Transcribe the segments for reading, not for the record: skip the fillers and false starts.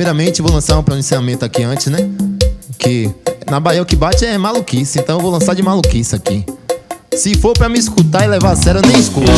Primeiramente vou lançar um pronunciamento aqui antes, né? Que na Bahia o que bate é maluquice, então eu vou lançar de maluquice aqui. Se for pra me escutar e levar a sério, eu nem escute.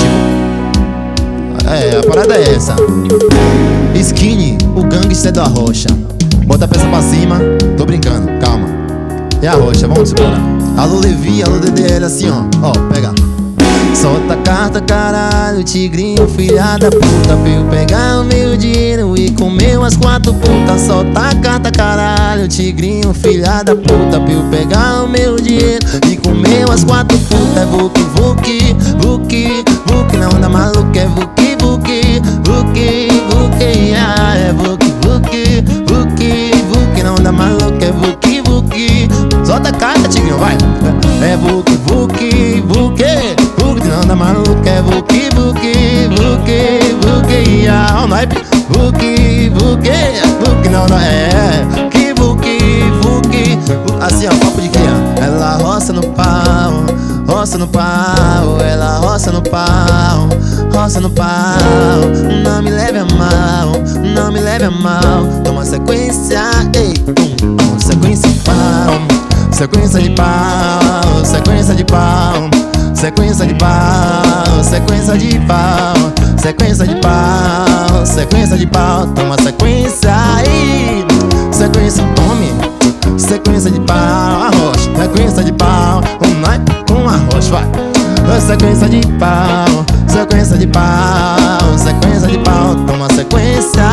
É, a parada é essa. Skinny, o gangster da rocha. Bota a peça pra cima, tô brincando, calma. É a rocha, vamos embora. Alô Levi, alô DDL, assim ó, ó, pega. Solta a carta, caralho, tigrinho, filha da puta, pra eu pegar o meu dinheiro e comer umas 4 putas. Solta a carta, caralho, tigrinho, filha da puta, pra eu pegar o meu dinheiro e comer umas 4 putas. É vuki, vuki, vuki, vuki, na onda maluca é vuki, vuki, vuki, vuki, ah, é vuki, vuki, vuki, vuki, na onda maluca é vuki, vuki. Solta a carta, tigrinho, vai. É vuki, vuki, vuki, vuki, na onda maluca é vuki, vuki, vuki, vuki, ah, o naipe, vuki, vuki, vuki, na onda é que vuki, vuki, assim ó, papo de criança. Ela roça no pau, roça no pau, ela roça no pau, roça no pau. Não me leve a mal, não me leve a mal. Toma sequência, ei, sequência de pau, sequência de pau, sequência de pau, sequência de pau, sequência de pau, sequência de pau, sequência de pau. Toma sequência aí, sequência, tome, sequência de pau, arrocha, sequência de pau, com arrocha, vai. Sequência de pau, sequência de pau, sequência de pau. Toma sequência.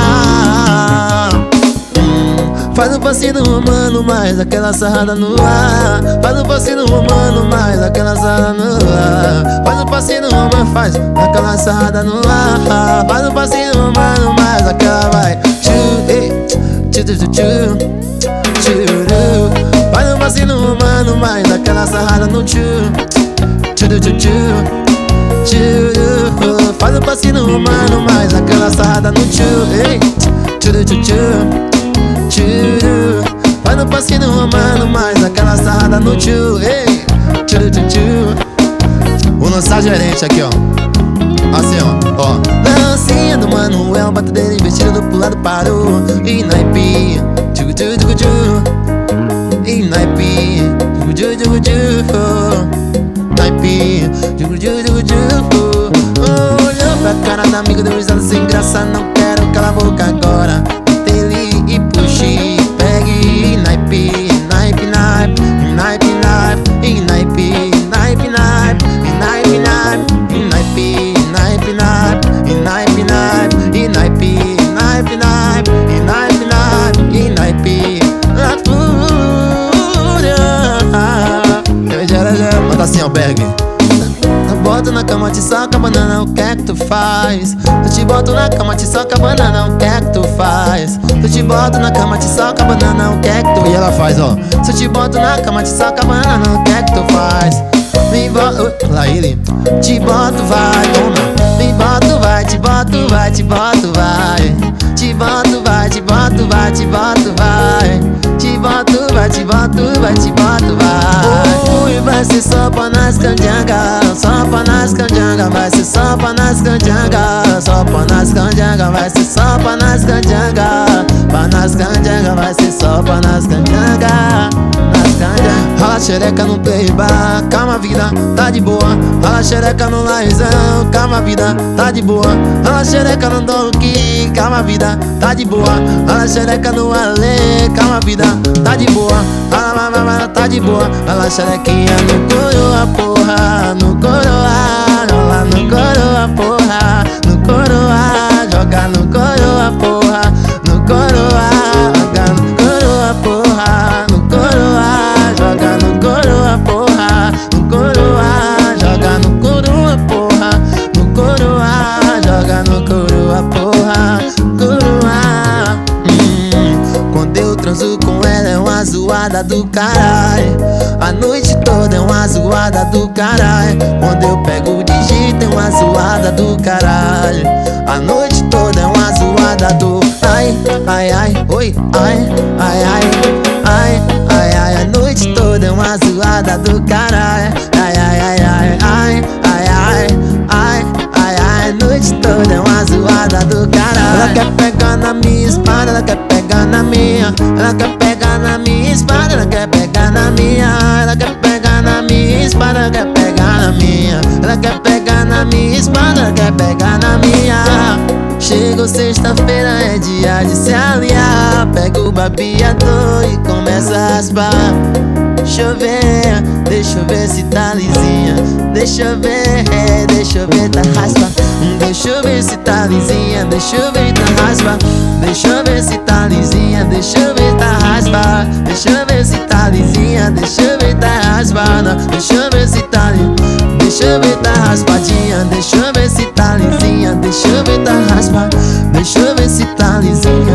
Faz um passinho humano, mais aquela sarrada no ar. Faz um passinho humano, mais aquela sarrada no ar. Faz um passinho humano, faz aquela sarrada no ar. Faz um passinho humano, mais aquela vai. Faz um passinho humano, mais aquela sarrada no tchu. Faz um passinho humano, mais aquela sarrada no tchu. Faz um passinho humano, mais aquela sarrada no tchu. Vou lançar gerente aqui, ó. Assim, ó. Dancinha do Manuel, bata dele vestido pro lado parou. E naipe, e naipe, naipe, olhou pra cara da amiga, deu risada sem graça. Não quero calar a boca agora. Ele e puxe, pegue, naipe, naipe, naipe, naipe, naipe, e naipe, naipe, naipe, e naipe, naipe, e naipe, naipe, naipe, e naipe, naipe, e naipe, naipe, naipe, e naipe, naipe, e naipe, na fúria. Manda assim, albergue. Boto na cama, te soca banana, o que é que tu faz? Eu te boto na cama, te soca banana, o que é que tu faz? Eu te boto na cama, te soca banana, o que é que tu... E ela faz, ó. Se eu te boto na cama, te soca banana, o que é que tu faz? Me boto... Lá ele. Te boto, vai, toma. Me boto, vai, te boto, vai, te boto, vai. Te boto, vai, te boto, vai, te boto, vai. Te boto, vai, te boto, vai, te boto, vai. Ui, vai ser só pra nas canjangas, só pra nas canjangas, vai ser só pra nas canjangas, só pra nas canjangas, vai ser só pra nas canjangas, pra nas canjangas, vai ser só pra nas canjangas, nas canjangas. Rala xereca no play bar, calma vida, tá de boa. Rala xereca no laizão, calma vida, tá de boa. Rala xereca no donkey, calma vida, tá de boa. Rala xereca no ale, calma vida, tá de boa. Rala, tá de boa. Rala xerequinha no coroa, porra, no coroa. Rola no coroa, porra, no coroa. Joga no coroa, porra, no coroa. Joga no coroa, porra, no coroa. Joga no coroa, porra, no coroa. Joga no coroa, porra, no coroa. Joga no coroa, porra, coroa. Quando eu transo com ela é uma zoada do caralho. A noite toda é uma zoada do caralho. Quando eu pego o digito é uma zoada do caralho. A noite toda é uma zoada do ai, ai, ai, oi, ai, ai, ai, ai, ai, ai. A noite toda é uma zoada do caralho. Ai, ai, ai, ai, ai, ai, ai, ai, ai, ai. A noite toda é uma zoada do caralho. Ela quer pegar na minha espada, ela quer pegar pegar na minha, ela quer pegar na minha espada, ela quer pegar na minha, ela quer pegar na minha espada, ela quer pegar na minha, ela quer pegar na minha espada, ela quer pegar na minha. Chegou sexta-feira, é dia de se aliar. Pega o babeador e começa a raspar. Deixa eu ver se tá lisinha. Deixa eu ver, tá raspa. Deixa eu ver se tá lisinha. Deixa eu ver, tá raspa. Deixa eu ver se tá lisinha. Deixa eu ver, tá raspa. Deixa eu ver se tá lisinha. Deixa eu ver, tá raspada. Deixa eu ver se tá lisinha. Deixa eu ver, tá raspadinha. Deixa eu ver se tá lisinha. Deixa eu ver, tá raspa. Deixa eu ver se tá lisinha.